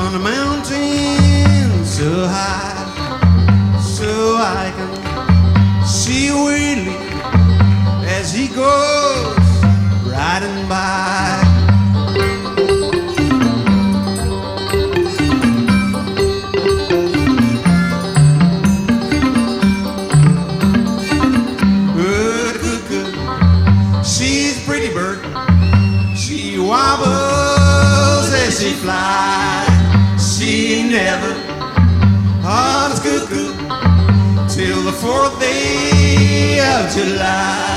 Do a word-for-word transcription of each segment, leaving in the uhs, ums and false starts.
on the mountain so high, so I can see Willie as he goes riding by. Good, good, good. She's a pretty bird. She wobbles as she flies. She never hugs cuckoo till the fourth day of July.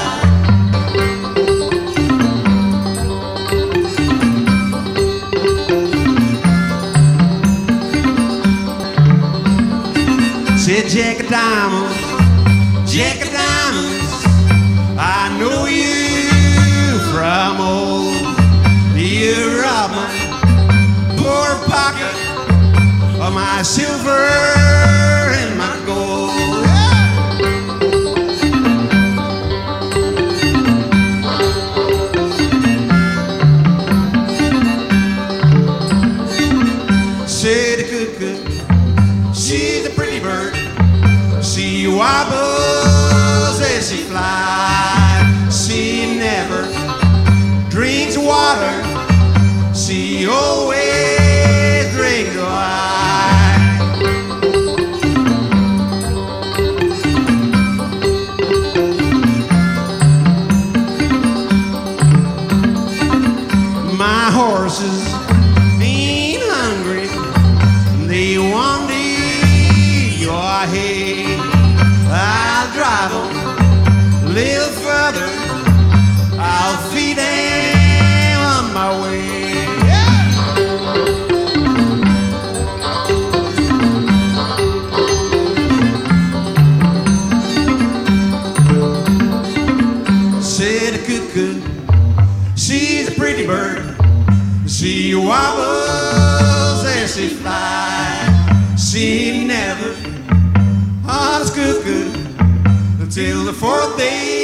Said Jack of Diamonds, Jack of Diamonds, I know you from old. You robbed my poor pocket of my silver and my gold. Said the cuckoo, she's a pretty bird. She wobbles as she flies. She never drinks water. She always drinks wine. My horses ain't hungry. They want to eat your hay. I'll drive 'em a little further. I'll feed them on my way. Said the cuckoo, she's a pretty bird. She wobbles as she flies. She never hugs cuckoo until the fourth day